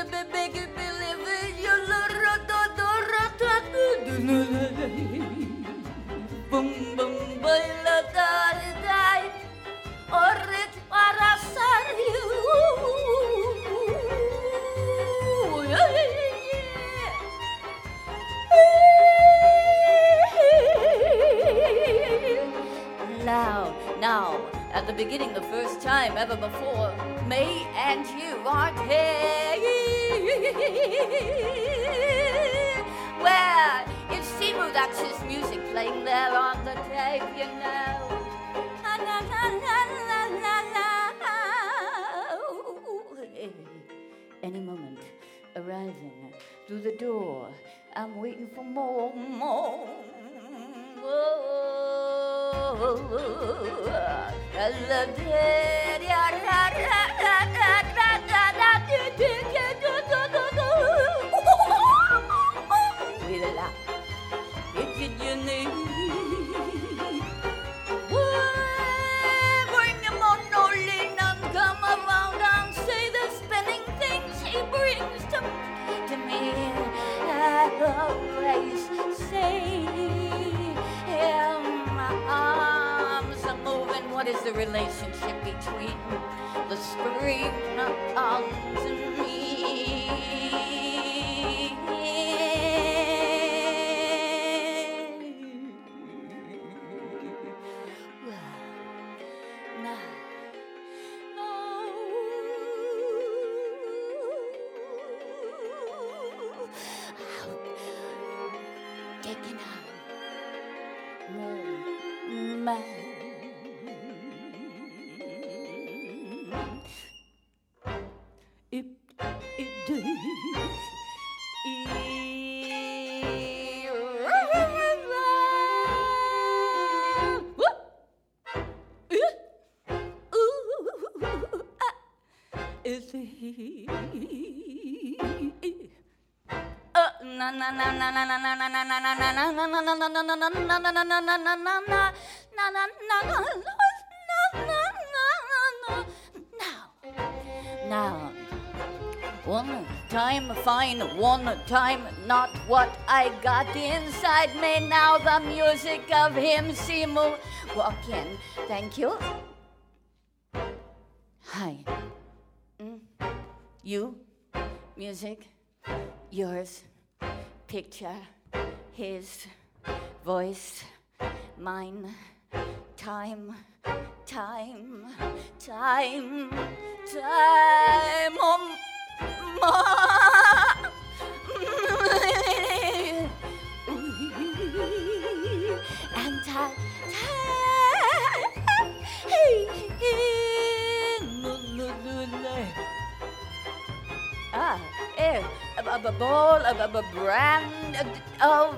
make it believe it. You boom boom baila dai orit para sariu. Now, at the beginning, the first time ever before, me and you aren't here. Where it's Simu, that's his music playing there on the tape, you know. Any moment, arriving through the door, I'm waiting for more. Bring him on, Nolan, and come around and say the spinning things he brings to me. Always say my arms are moving. What is the relationship between the screen arms and me? Taking out more man. It Now, one time fine, one time not what I got inside me. Now the music of him, Simu, walk in. Thank you. Hi. You, music, yours, picture, his, voice, mine, time, and time. A ball of a brand of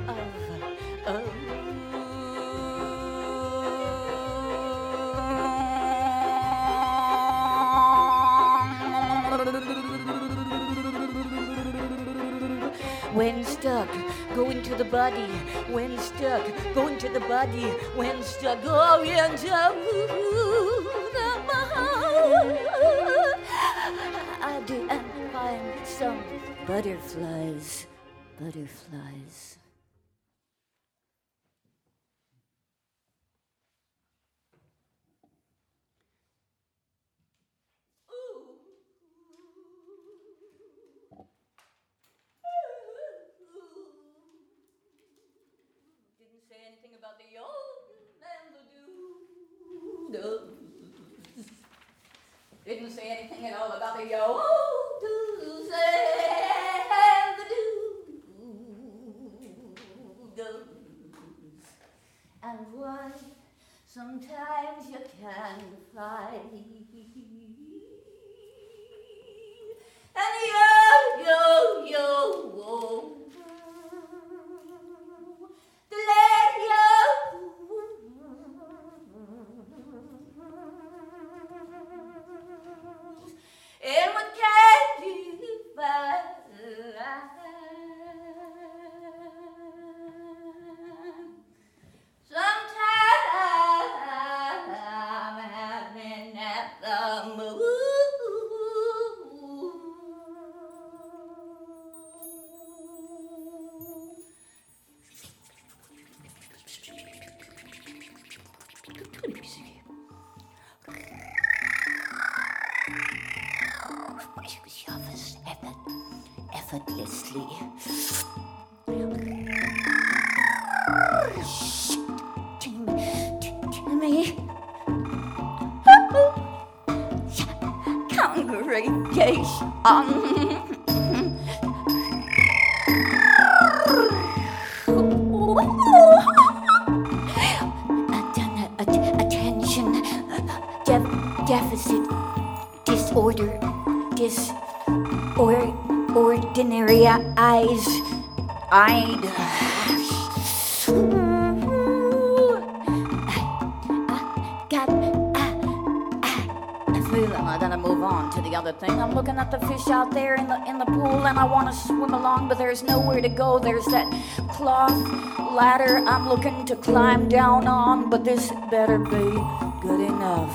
when stuck, go into the body. When stuck, go into the body. When stuck, go into the body. I do and find some butterflies. Didn't say anything about the old and the doodles. Didn't say anything at all about the old doodles and the doodles. And why sometimes you can fight. And yo, the lady and what can you find? Sometimes I'm having that effortlessly. Timmy. Congregation. Attention, deficit, disorder, ordinary eyes, then I move on to the other thing. I'm looking at the fish out there in the pool, and I want to swim along, but there's nowhere to go. There's that cloth ladder I'm looking to climb down on, but this better be good enough.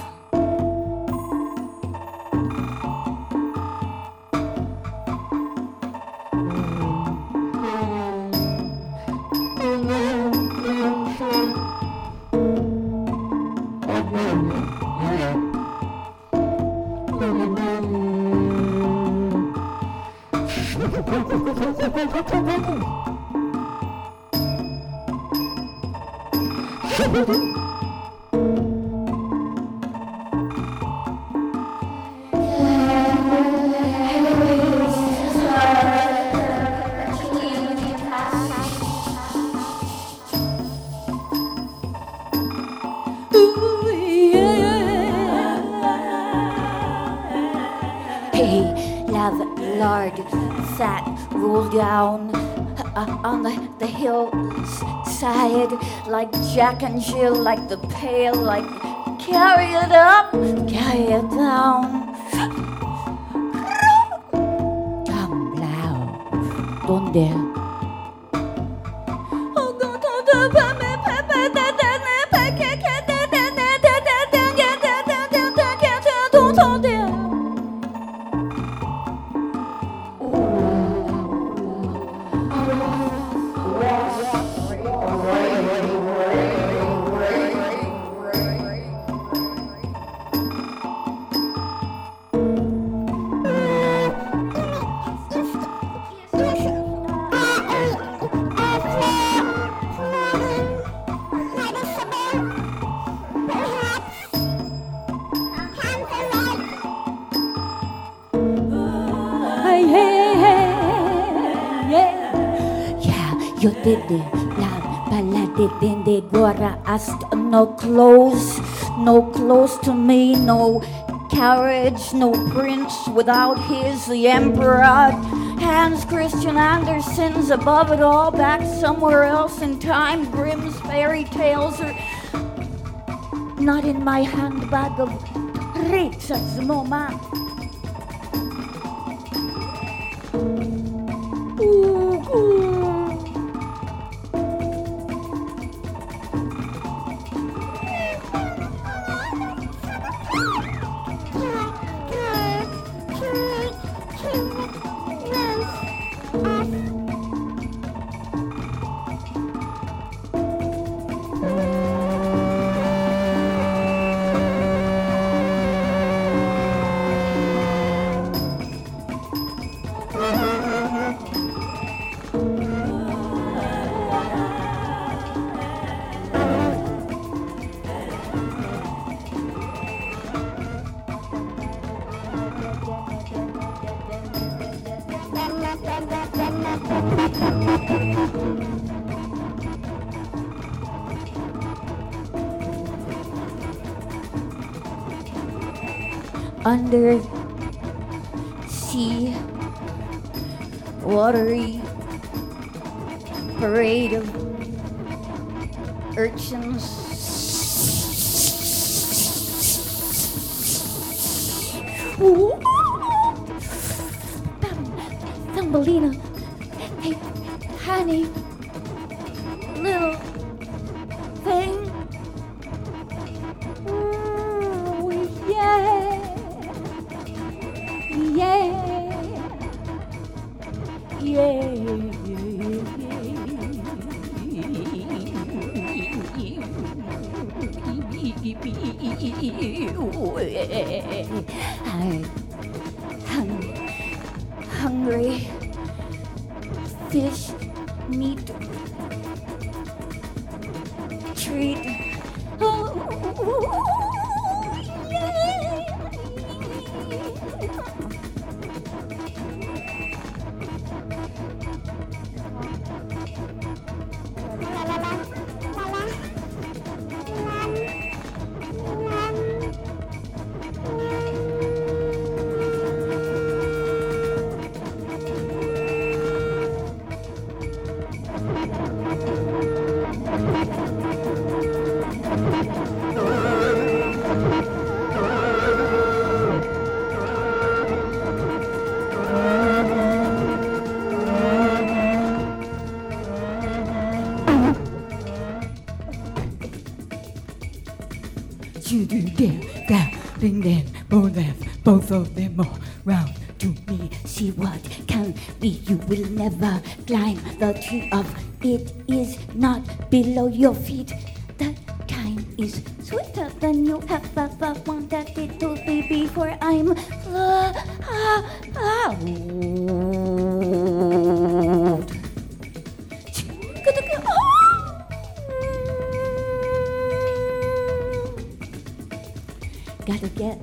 Lard, fat, roll down on the hillside like Jack and Jill, like the pail, like carry it up, carry it down. Temblao, ¿dónde? Yo te de la balade de Guara hasta no close to me, no carriage, no prince without his, the emperor. Hans Christian Andersen's above it all, back somewhere else in time. Grimm's fairy tales are not in my handbag of tricks at the moment. Under sea, watery parade of urchins. Thumbelina, hey, honey, little thing. Oh, yeah. Yeah. hungry. Fish, meat, treat. You do them, bring them, both of them all round to me. See what can be, you will never climb the tree of it is not below your feet. That time is sweeter than you have ever wanted it to be before I'm out. Gotta get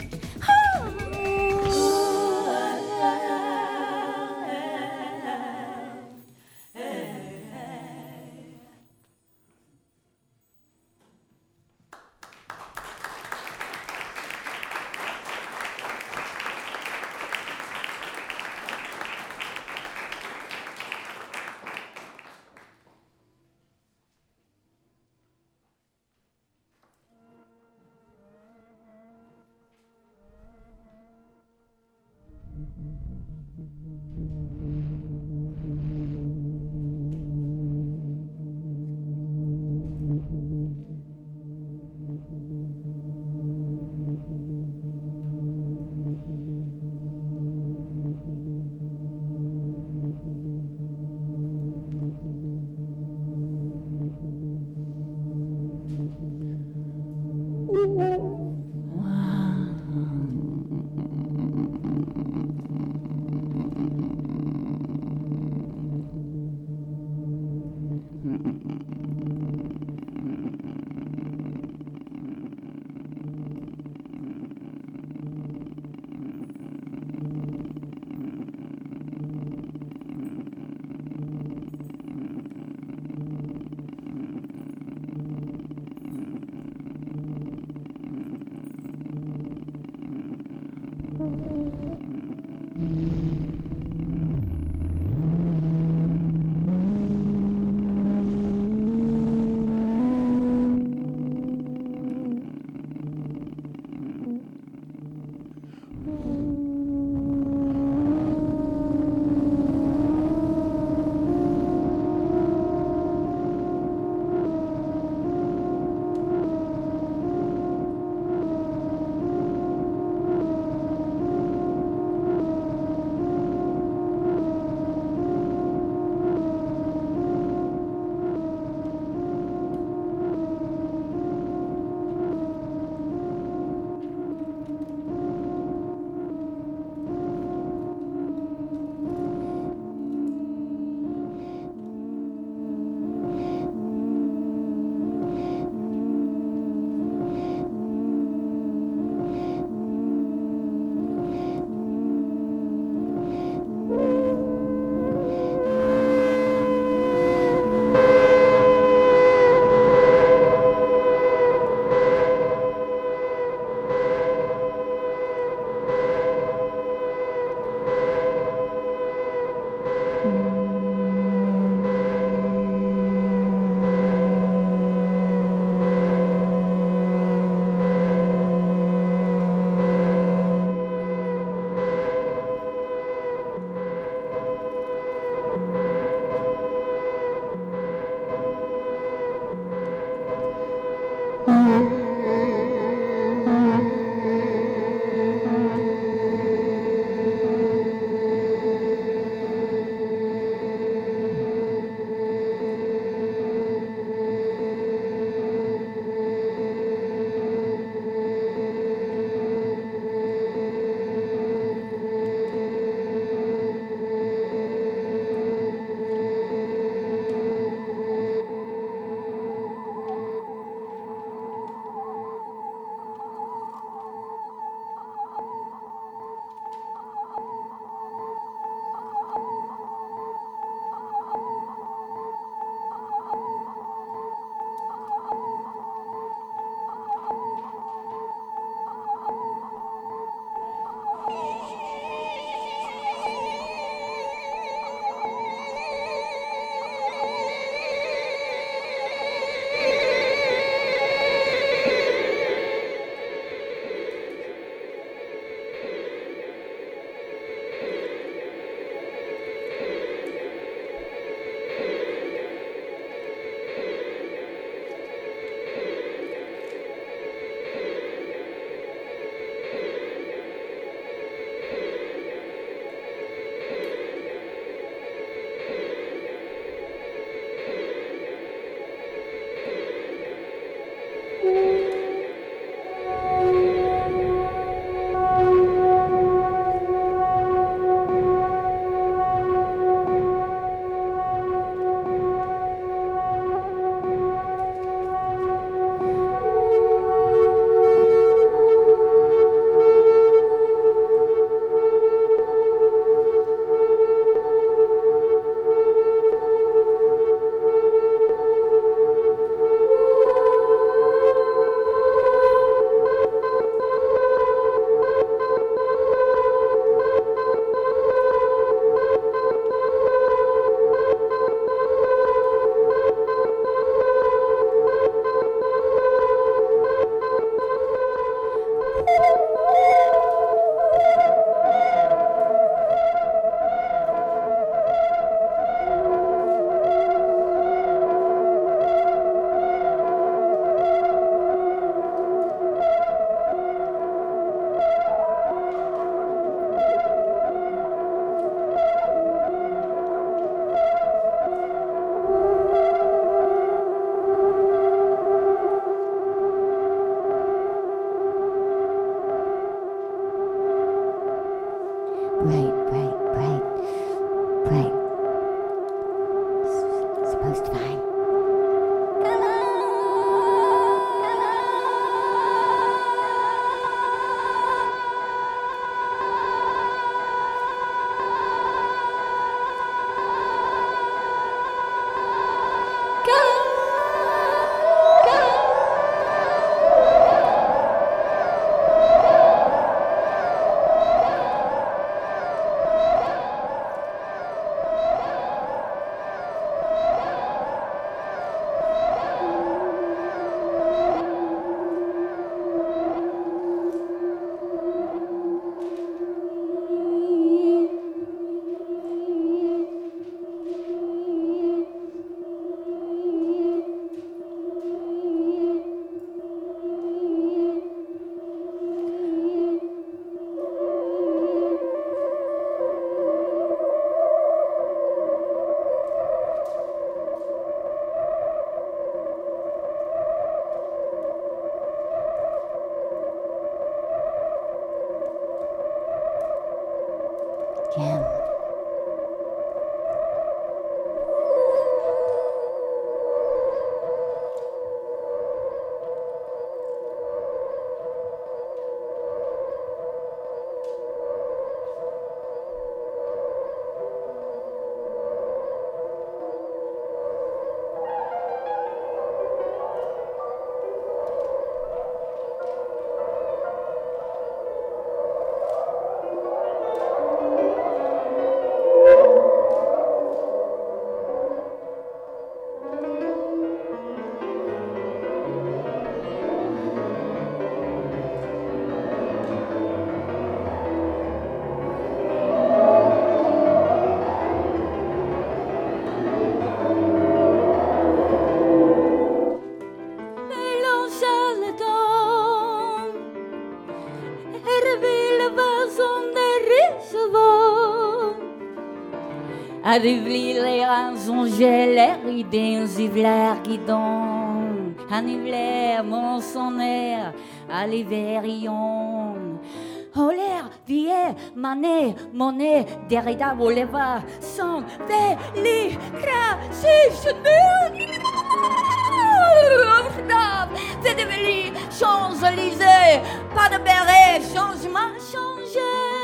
Jeanne. Arrivliler en son geler, idéens ivlaire guidon, en ivlaire mon son air, à l'hiverion. Oh l'air, vie, mané, monnaie, derrida, voleva, son, veli, cra, si, Fédéveli, Champs-Élysées, pas de béret, changement, changer,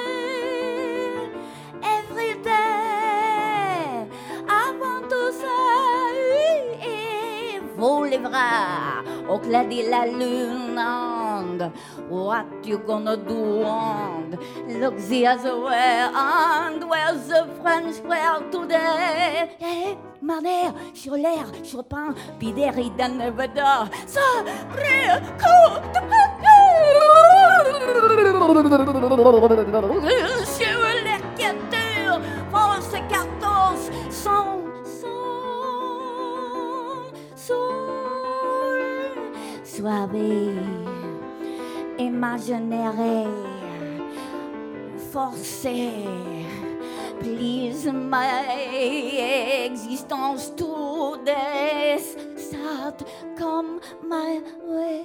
every day, avant tout ça, et vous les bras, au clair de la lune, and what you gonna do, and look the other way, and where's the French world today? Hey, Mahler, Schiller, Chopin, Bideri, Dan Nevada, ça, prêt, sur l'écriture, force 14, son, suave, imaginaire, forcé. Please, my existence today start come my way.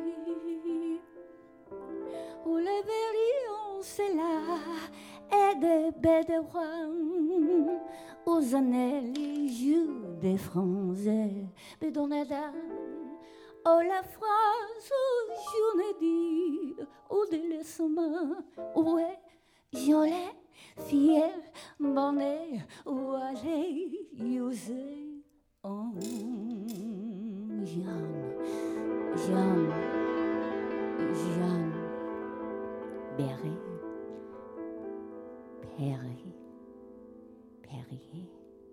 Où les verrions, c'est là, et des bédouins, aux années, les jeux des Français, bédonnada. Oh, la phrase, je ne dis, au délaissement, ouais, j'en ai. Fier, bonnet, ou aller user en Jeanne, Berry, Perrier.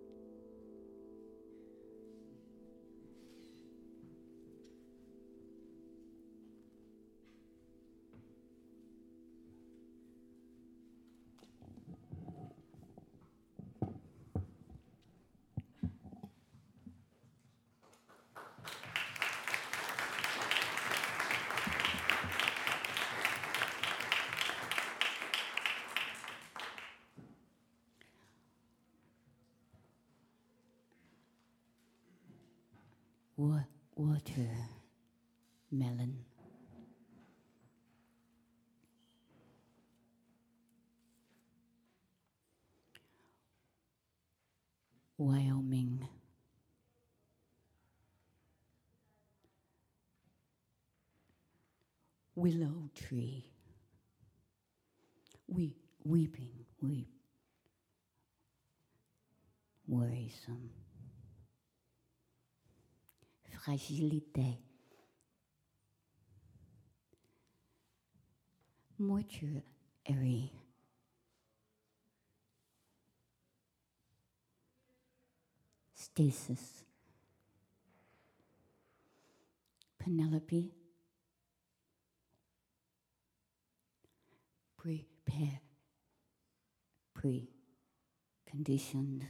Watermelon. Wyoming. Willow tree. Weeping. Worrisome. Fragilité. Mortuary. Stasis. Penelope. Prepare. Pre-conditioned.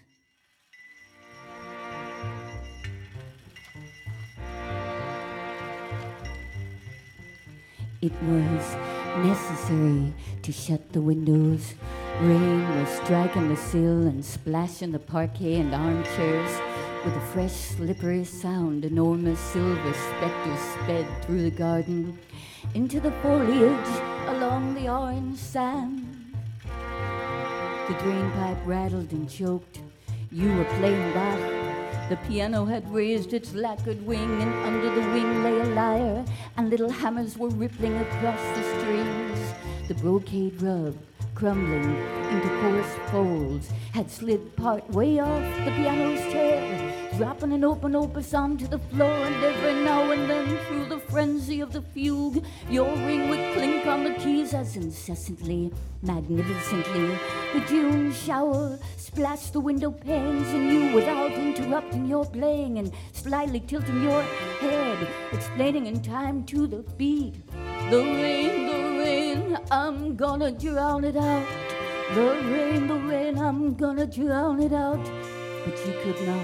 It was necessary to shut the windows. Rain was striking the sill and splashing the parquet and armchairs. With a fresh, slippery sound, enormous silver specters sped through the garden, into the foliage, along the orange sand. The drain pipe rattled and choked. You were playing Bach. The piano had raised its lacquered wing, and under the wing lay a lyre, and little hammers were rippling across the strings. The brocade rug, crumbling into coarse folds, had slid part way off the piano's chair, dropping an open opus onto the floor, and every now and then, through the frenzy of the fugue, your ring would clink on the keys as incessantly, magnificently, the June shower splashed the window panes, and you, without interrupting your playing and slightly tilting your head, explaining in time to the beat, the rain, I'm gonna drown it out. The rain, I'm gonna drown it out. But you could not.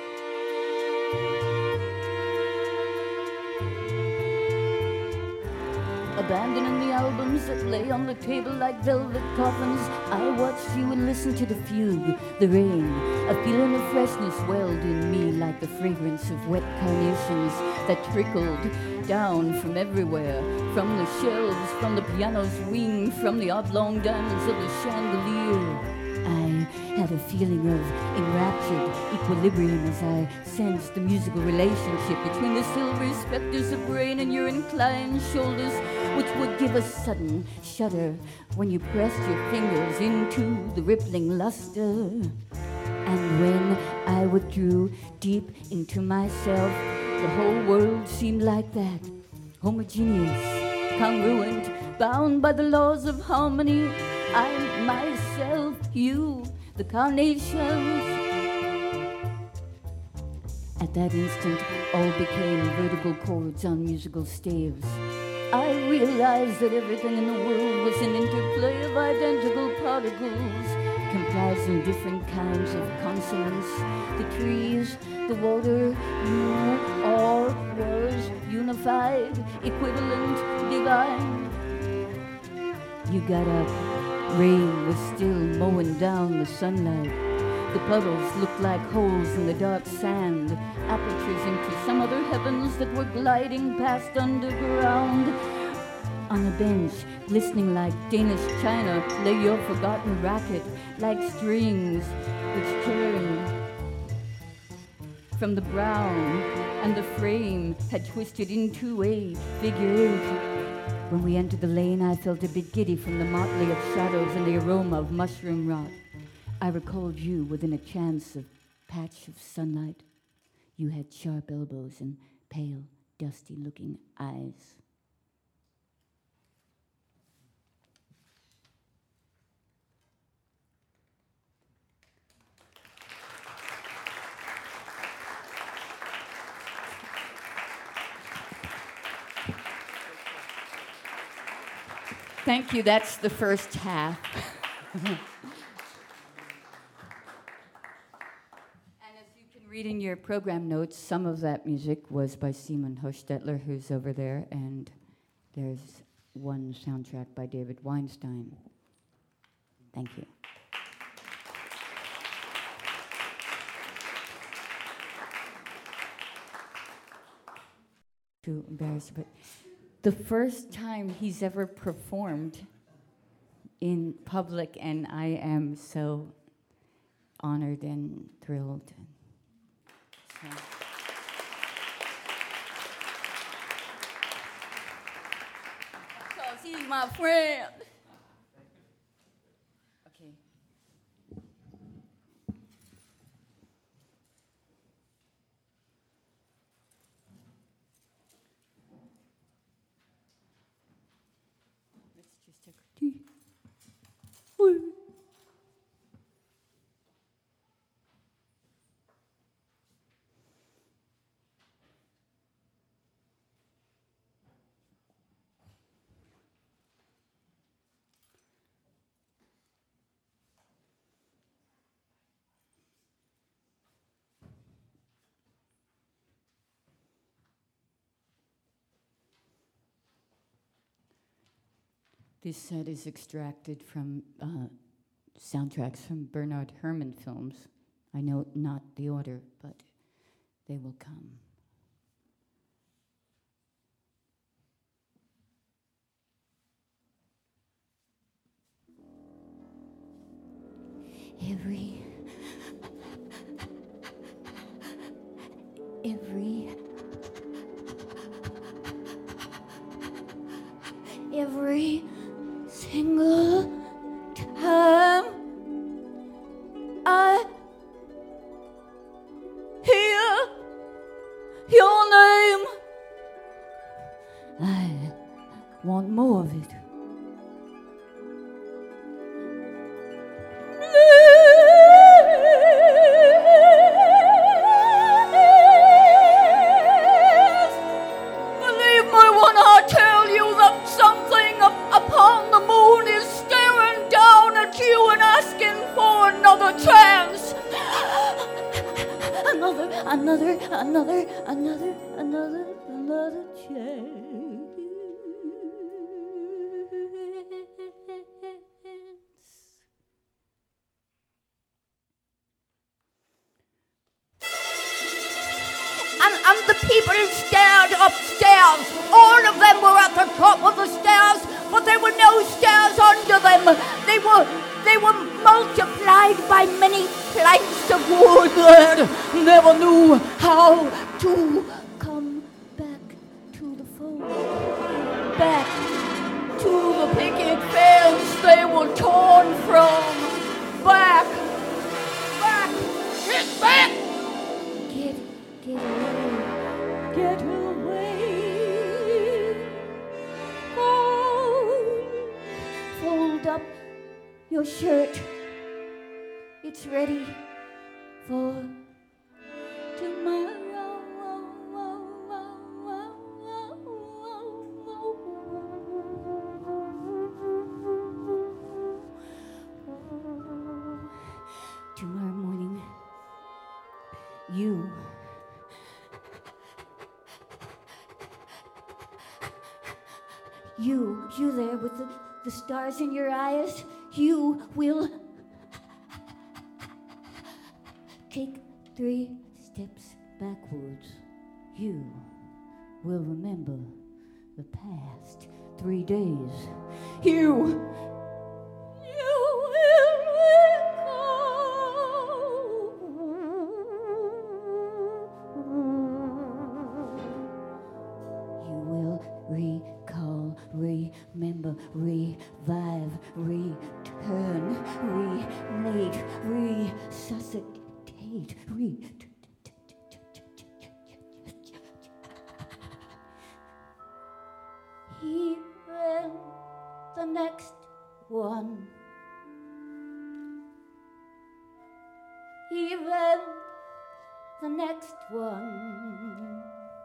Abandoning the albums that lay on the table like velvet coffins, I watched you and listened to the fugue, the rain. A feeling of freshness welled in me like the fragrance of wet carnations that trickled down from everywhere, from the shelves, from the piano's wing, from the oblong diamonds of the chandelier. I had a feeling of enraptured equilibrium as I sensed the musical relationship between the silvery specters of rain and your inclined shoulders, which would give a sudden shudder when you pressed your fingers into the rippling luster. And when I withdrew deep into myself, the whole world seemed like that, homogeneous, congruent, bound by the laws of harmony. I, myself, you, the carnations. At that instant, all became vertical chords on musical staves. I realized that everything in the world was an interplay of identical particles, comprising different kinds of consonants. The trees, the water, you, all was unified, equivalent, divine. You got up. Rain was still mowing down the sunlight. The puddles looked like holes in the dark sand, apertures into some other heavens that were gliding past underground. On a bench, glistening like Danish china, lay your forgotten racket, like strings which turned from the brown, and the frame had twisted into a figure 8. When we entered the lane, I felt a bit giddy from the motley of shadows and the aroma of mushroom rot. I recalled you within a chance of patch of sunlight. You had sharp elbows and pale, dusty-looking eyes. Thank you. That's the first half. And as you can read in your program notes, some of that music was by Simon Hostetler, who's over there, and there's one soundtrack by David Weinstein. Thank you. Too embarrassed, but the first time he's ever performed in public, and I am so honored and thrilled. So. Because he's my friend. Okay. This set is extracted from soundtracks from Bernard Herrmann films. I know not the order, but they will come. every single time I hear your name, I want more of it. Another chance. And the people stared upstairs. All of them were at the top of the stairs, but there were no stairs under them. They were multiplied by many planks of wood that never knew how to come back to the fold, back to the picket fence they were torn from, back, get back, get away, fold up your shirt. It's ready for tomorrow. Tomorrow morning, you there with the stars in your eyes, you will take 3 steps backwards. You will remember the past 3 days. You will recall, remember, revive, return, relate, resuscitate. Even the next one. Even the next one.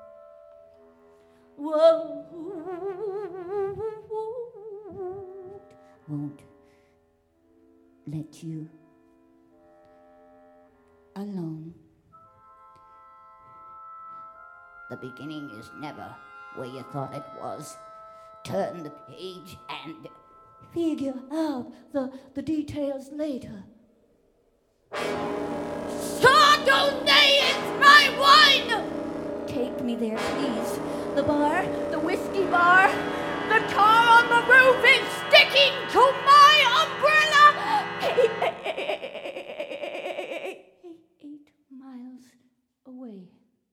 Whoa. Won't let you alone. The beginning is never where you thought it was. Turn the page and figure out the details later. Chardonnay is my wine! Take me there, please. The bar, the whiskey bar, the tar on the roof is sticking to my umbrella! 8 miles away.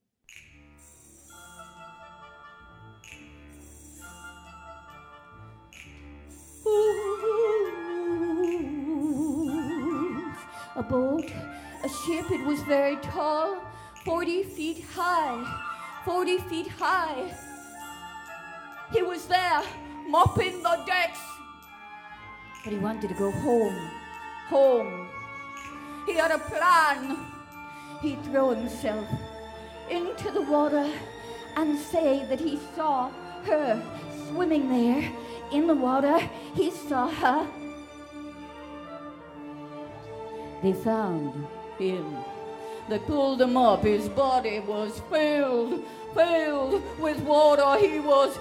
A boat, a ship, it was very tall, 40 feet high, 40 feet high. He was there, mopping the decks, but he wanted to go home. He had a plan. He'd throw himself into the water and say that he saw her swimming there in the water. He saw her. They found him. They pulled him up. His body was filled with water. He was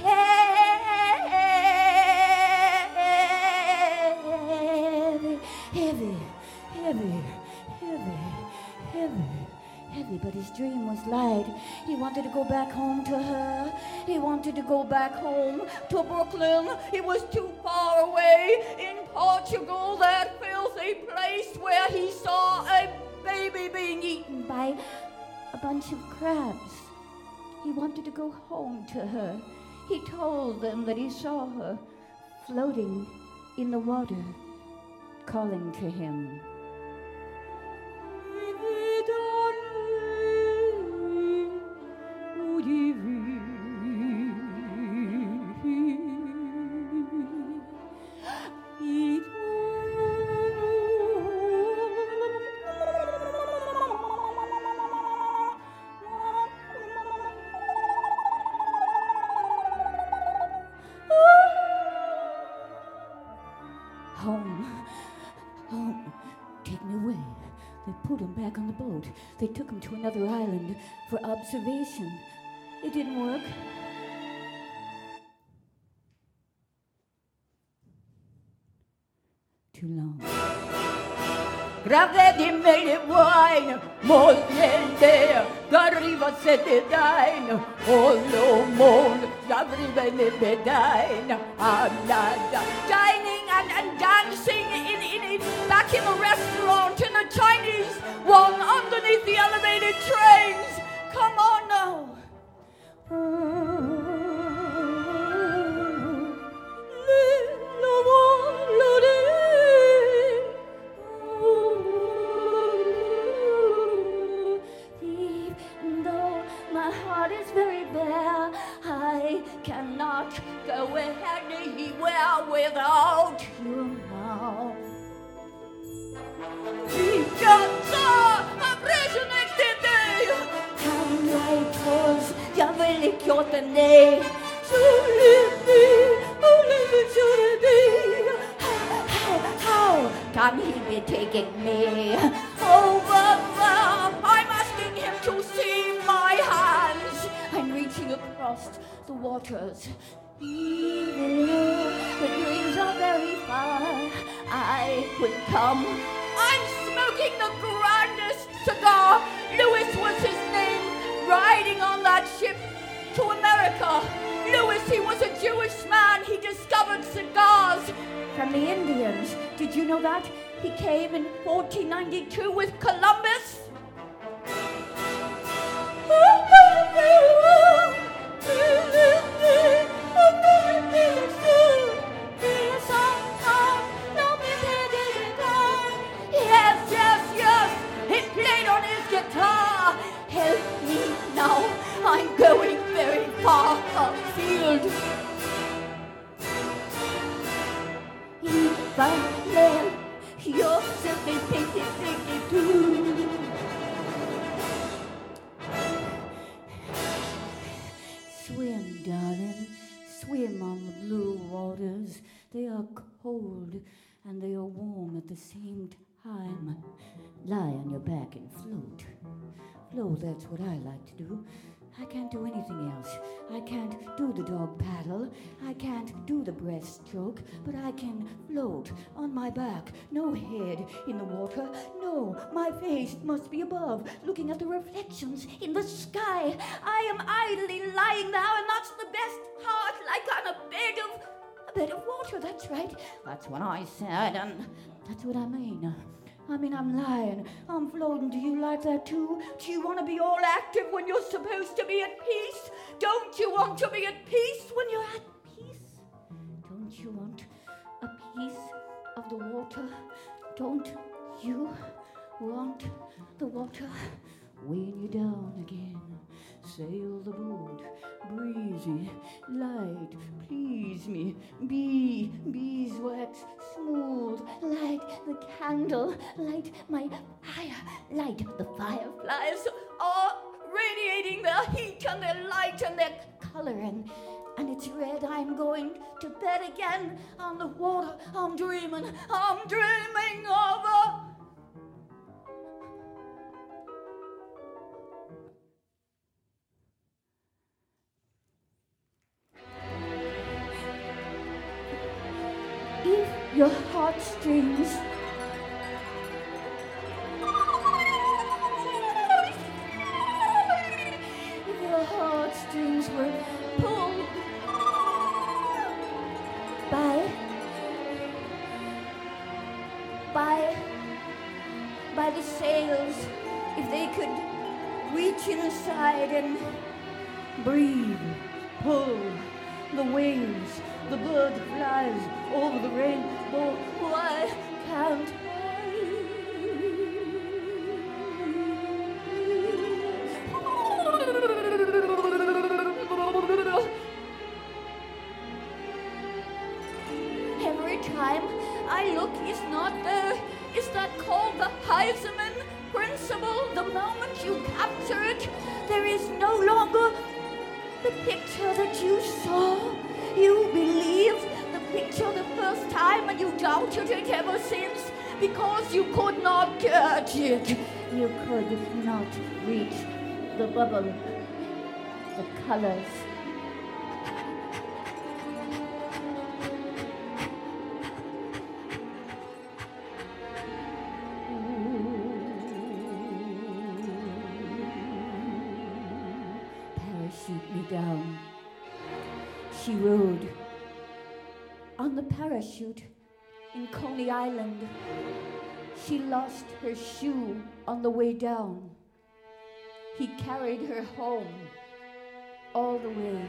heavy, but his dream was light. He wanted to go back home to her. He wanted to go back home to Brooklyn. It was too far away in Portugal, that filthy place where he saw a baby being eaten by a bunch of crabs. He wanted to go home to her. He told them that he saw her floating in the water, calling to him. Home, take me away. They put him back on the boat. They took him to another island for observation. It didn't work. Too long. Gravedi mele wine, mogliente, d'arriva sette dine, ollo mon, d'arriva ne bedain, anada, dining and dancing back in the restaurant in the Chinese one underneath the elevated trains. Come on now. I cannot go anywhere without you now. How can he be taking me over there? I'm asking him to see my hands. I'm reaching across the waters. Even though the dreams are very far, I will come. I'm smoking the grandest cigar. Lewis was his name, riding on that ship to America. Lewis, he was a Jewish man. He discovered cigars from the Indians. Did you know that? He came in 1492 with Columbus. Yes, he played on his guitar. Help me now, I'm going very far afield. If I let yourself be thinking too. Swim, darling, swim on the blue waters. They are cold and they are warm at the same time. Lie on your back and float. Float, that's what I like to do. I can't do anything else. I can't do the dog paddle. I can't do the breaststroke, but I can float on my back. No head in the water. No, my face must be above, looking at the reflections in the sky. I am idly lying there, and that's the best part, like on a bed of water. That's right. That's what I said, and that's what I mean. I'm lying, I'm floating. Do you like that too? Do you want to be all active when you're supposed to be at peace? Don't you want to be at peace when you're at peace? Don't you want a piece of the water? Don't you want the water? Weighing you down again. Sail the boat, breezy, light, please me, beeswax, smooth, light the candle, light my fire, light the fireflies, are radiating their heat and their light and their color, and it's red. I'm going to bed again on the water. I'm dreaming of a... If your heartstrings were pulled by the sails, if they could Reach inside and breathe. Pull the waves. The bird flies over the rainbow. Why can't every time I look, is not there. Is that called the Heisman principle? The moment you capture it, there is no longer the picture that you saw. You believed the picture the first time and you doubted it ever since because you could not catch it. You could not reach the bubble, the colors. Parachute me down. She rode on the parachute in Coney Island. She lost her shoe on the way down. He carried her home all the way.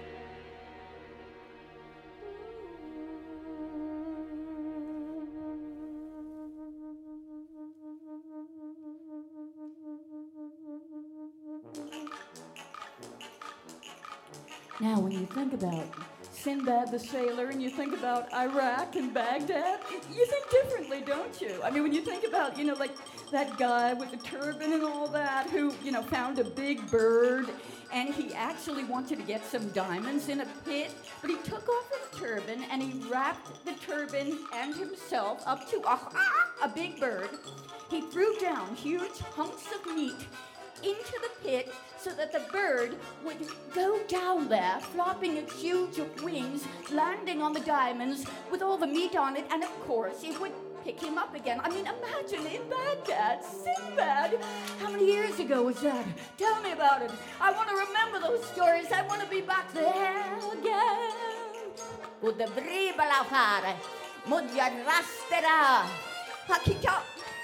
Now, when you think about Sinbad the Sailor and you think about Iraq and Baghdad, you think differently, don't you? I mean, when you think about, like that guy with the turban and all that who, found a big bird and he actually wanted to get some diamonds in a pit, but he took off his turban and he wrapped the turban and himself up to a big bird. He threw down huge hunks of meat into the pit so that the bird would go down there, flopping its huge wings, landing on the diamonds with all the meat on it, and of course it would pick him up again. I mean, imagine in Baghdad, Sinbad. How many years ago was that? Tell me about it. I want to remember those stories. I want to be back there again. Och det vriblar här, mudjar rastera. Hack top,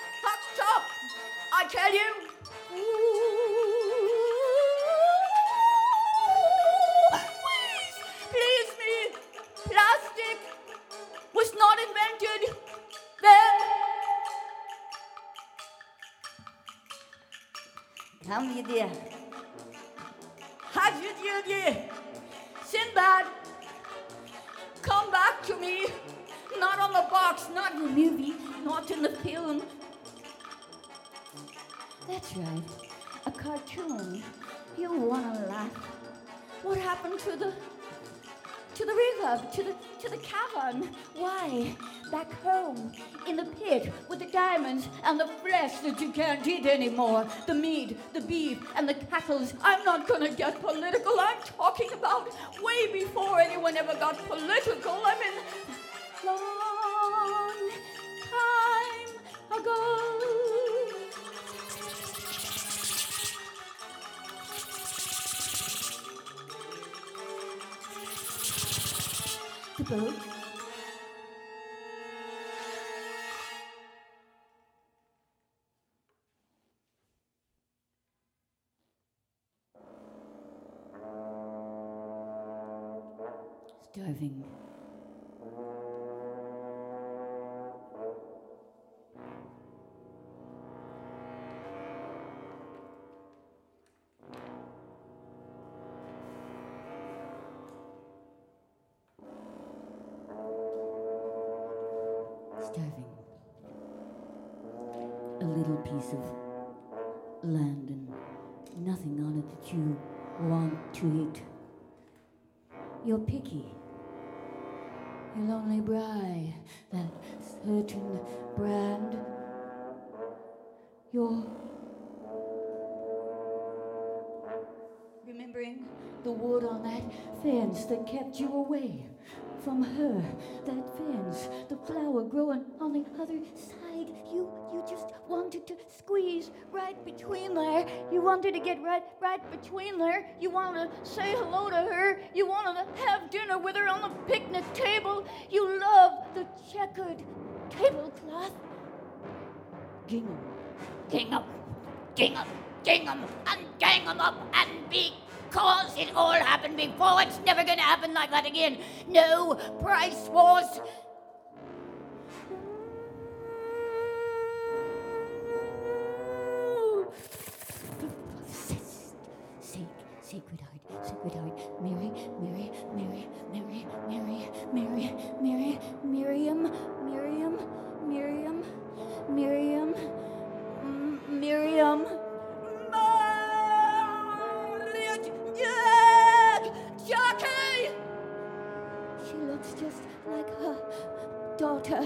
I tell you. Please me, plastic was not invented then. Come you dear. Sinbad, come back to me. Not on the box, not in the movie, not in the film. That's right, a cartoon. You wanna laugh. What happened to the river, to the cavern? Why? Back home, in the pit, with the diamonds and the flesh that you can't eat anymore. The meat, the beef, and the cattle. I'm not gonna get political. I'm talking about way before anyone ever got political. I mean, long time ago. The boat. Starving. Starving. A little piece of land and nothing on it that you want to eat. You're picky. Your lonely bride, that certain brand. You're remembering the wood on that fence that kept you away from her, that fence, the flower growing on the other side. You just wanted to squeeze right between there. You wanted to get right between there. You wanted to say hello to her. You wanted to have dinner with her on the picnic table. You love the checkered tablecloth. Gingham, gingham, gingham, ding 'em and gang 'em up, and because it all happened before, it's never gonna happen like that again. No price wars. Sacred heart, Mary, Miriam, Jackie! She looks just like her daughter.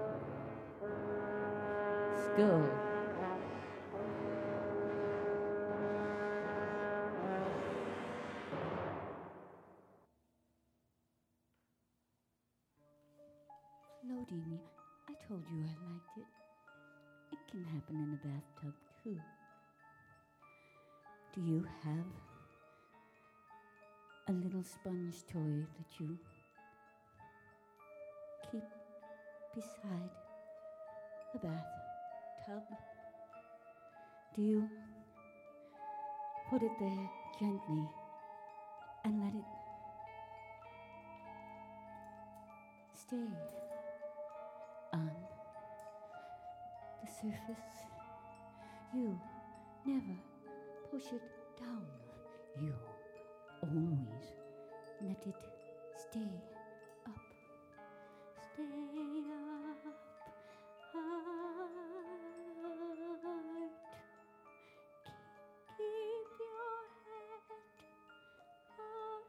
Skull. Loading, I told you I liked it. It can happen in a bathtub, too. Do you have a little sponge toy that you keep beside the bathtub? Do you put it there gently and let it stay on the surface? You never push it down. You always let it stay up. Stay up, heart. Keep your head above.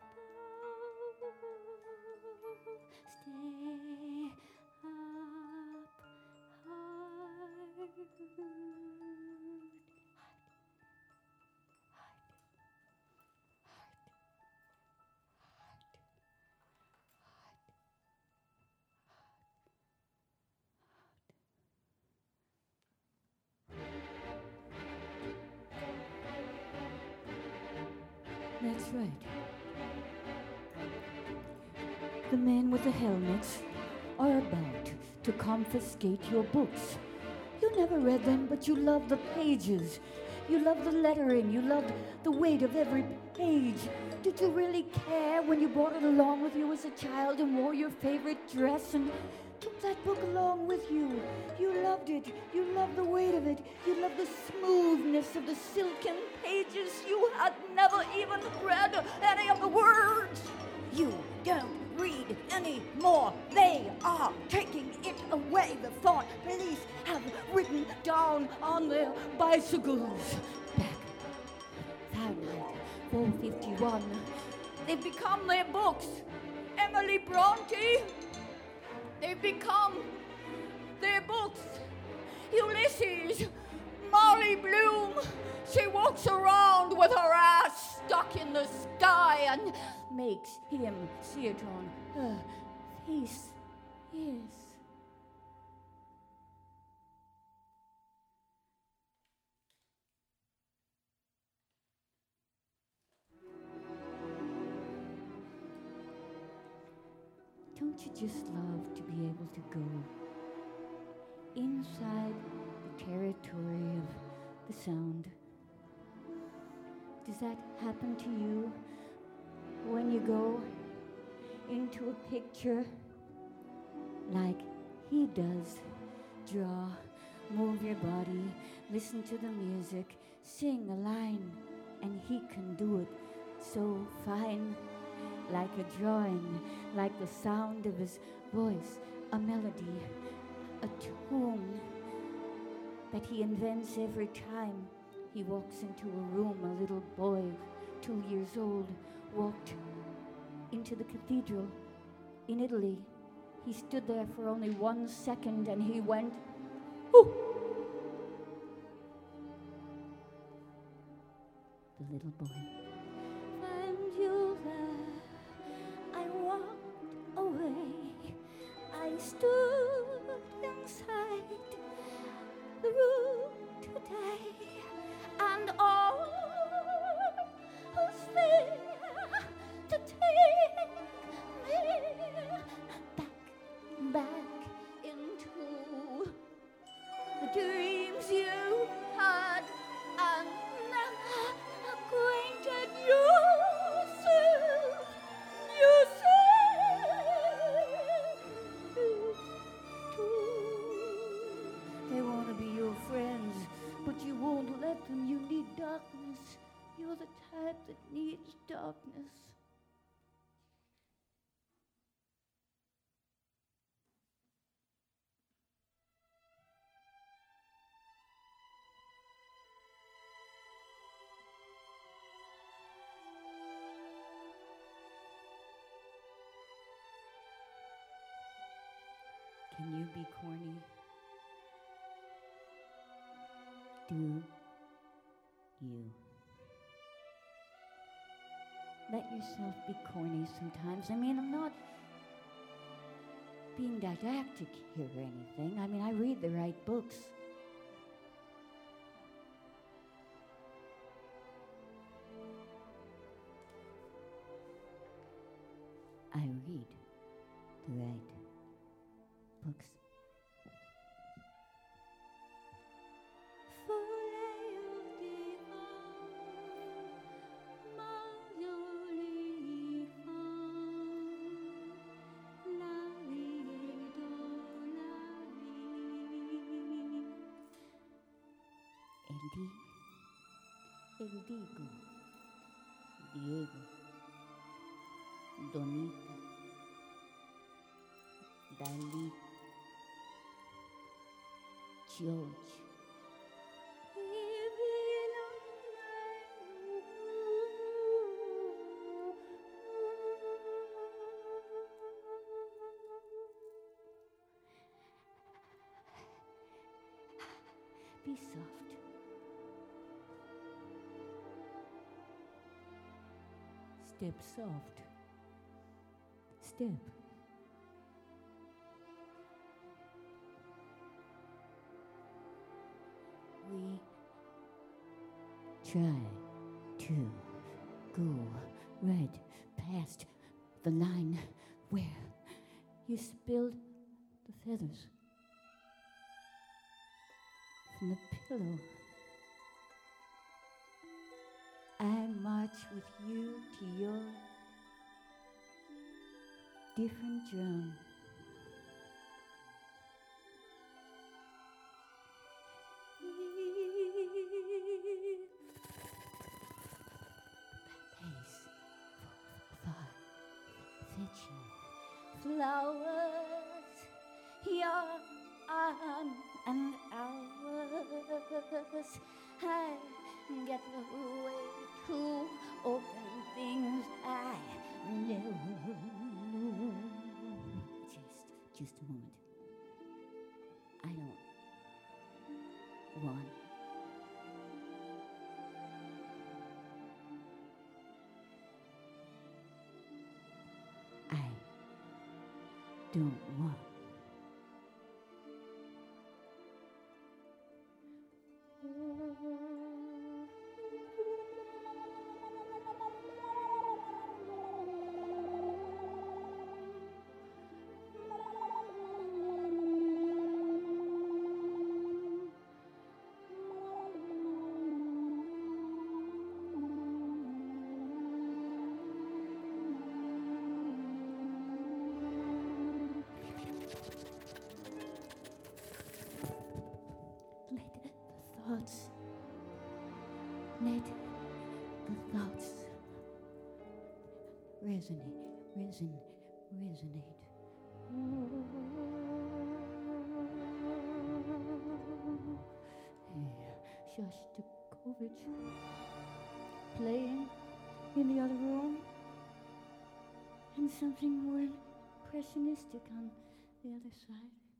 Stay up, heart. That's right. The men with the helmets are about to confiscate your books. You never read them, but you love the pages. You love the lettering. You loved the weight of every page. Did you really care when you brought it along with you as a child and wore your favorite dress and took that book along with you? You loved it. You loved the weight of it. You loved the smoothness of the silken pages. You had never even read any of the words. You don't read anymore. They are taking it away. The thought police have written down on their bicycles. Back. Fahrenheit 451. They've become their books. Emily Bronte. They've become their books. Ulysses, Molly Bloom, she walks around with her ass stuck in the sky and makes him see it on her face. Yes. Don't you just love to be able to go inside the territory of the sound? Does that happen to you when you go into a picture like he does? Draw, move your body, listen to the music, sing a line, and he can do it so fine. Like a drawing, like the sound of his voice, a melody, a tune that he invents every time he walks into a room. A little boy, 2 years old, walked into the cathedral in Italy. He stood there for only 1 second and he went, "Ooh!" The little boy. Find you there. I walked away. I stood inside the room today, and all was there to take me back into the dreams you had and never darkness. Can you be corny? Do you? Let yourself be corny sometimes. I mean, I'm not being didactic here or anything. I mean, I read the right books. I read the right books. El Diego, Diego, Donita, Dali, George. Be soft. Step soft. Step. We try to go right past the line where you spilled the feathers from the pillow. I march with you to your different drum. Pace, far, fetching flowers, your arm and ours. I get away to open things I never knew. Just a moment. I don't want don't want. Let the thoughts resonate. Shostakovich playing in the other room, and something more impressionistic on the other side.